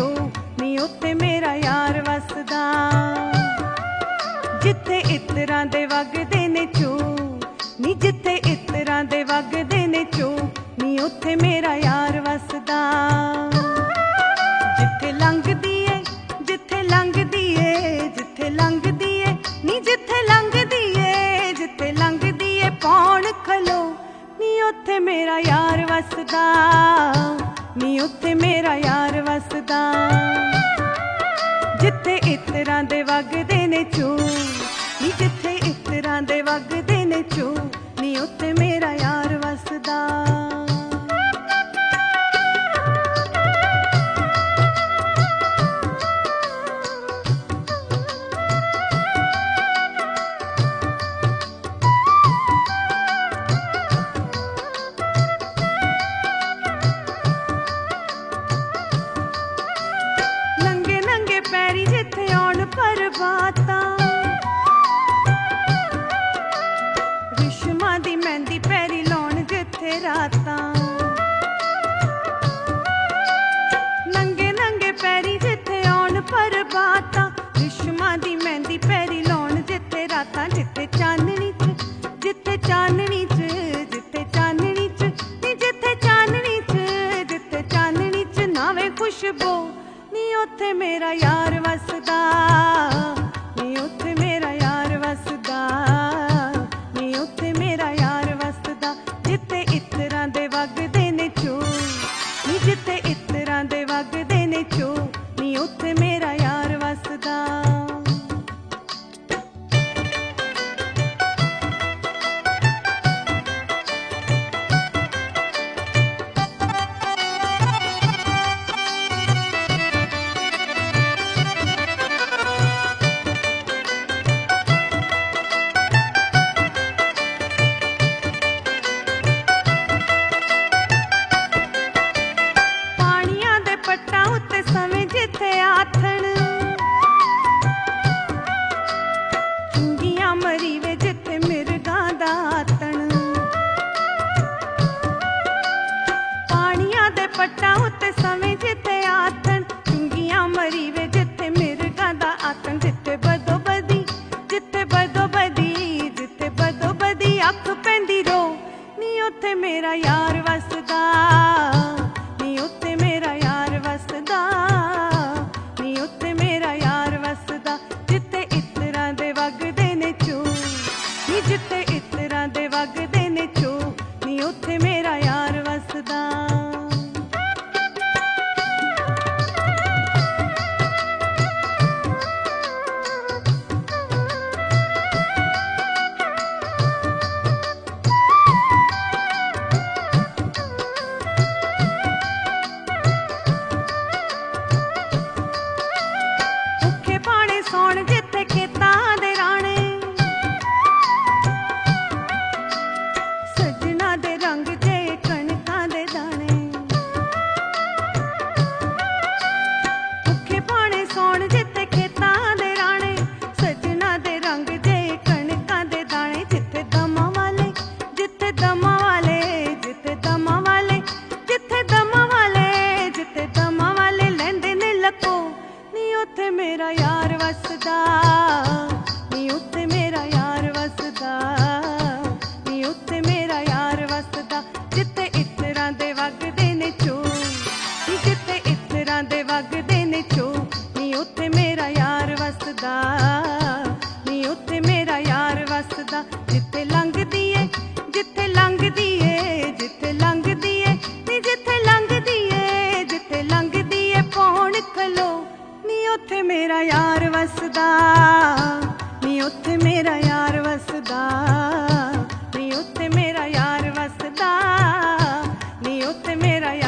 चो नी उत्थे मेरा यार वसदा। जिथे इतरां दे वगदे ने चो नी जिथे इतरां दे वगदे ने चो नी उत्थे मेरा यार वसदा। जिथे लंघदी ए जिथे लंघदी ए जिथे लंघदी ए नी जिथे लंघदी ए जिथे लंघदी ए पौण खलो नी उत्थे मेरा यार वसदा। नी उत्थे मेरा यार वसदा। जिथे इतरां दे वगदे ने चो नी जिथे इतरां दे वगदे ने चो नी उत्थे मेरा यार वसदा। नंगे नंगे पैरी जिथे आउण परबातां रिश्मा दी मेहंदी पैरी लाउण जिथे रातां। नंगे नंगे पैरी जिथे आउण परबातां रिश्मा दी मेहंदी पैरी लाउण जिथे रातां। जिथे चाननी च जिथे चाननी च जिथे चाननी च नी जिथे चाननी च जिथे चाननी च नावे खुशबू नी उत्थे मेरा यार वसदा। नी उत्थे मेरा यार वसदा। नी उत्थे मेरा यार वसदा। जिथे इतरां दे वगदे ने चो नी जिथे इतरां दे वगदे ने चो नी उत्थे मेरा यार वसदा। पानियां दे पट्टां उत्ते सवें जिथे आथण चुंगियां मरीवे जिथे मिर्गां दा आतण। पानियां दे पट्टां उत्ते सवें जिथे आथण चुंगियां मरीवे जिथे मिर्गां दा आतण। जिथे बदो बदी जिथे बदो बदी जिथे बदो बदी अख पैंदी रो नी उत्थे मेरा यार वसदा। नी उत्थे मेरा यार वसदा। नी उत्थे मेरा यार वसदा। जिथे इतरां दे वगदे ने चो नी जिथे इतरां दे वगदे ने चो नी उत्थे मेरा यार वसदा। भुखे पाणे सौण जिथे खेतां दे राणे सजना दे रंग जे कणकां दे दाणे। भुखे पाणे सौण जिथे खेतां दे राणे सजना दे रंग जे कणकां दे दाणे। जिथे दमा वाले जिथे दमा वाले जिथे दमा वाले जिथे दमा वाले जिथे दमा वाले लैंदे ने लको नी उत्थे मेरा यार वसदा। नी उत्थे मेरा यार वसदा। नी उत्थे मेरा यार वसदा। जिथे इतरां दे वगदे ने चो नी जिथे इतरां दे वगदे ने चो नी उत्थे मेरा यार वसदा। नी उत्थे मेरा यार वसदा। जिथे लंघदी ए जिथे लंघदी ए जिथे लंघदी ए नी जिथे लंघदी ए जिथे लंघदी ए पौण खलो नी उत्थे मेरा यार वसदा। नी उत्थे मेरा यार वसदा। नी उत्थे मेरा यार वसदा। नी उत्थे मेरा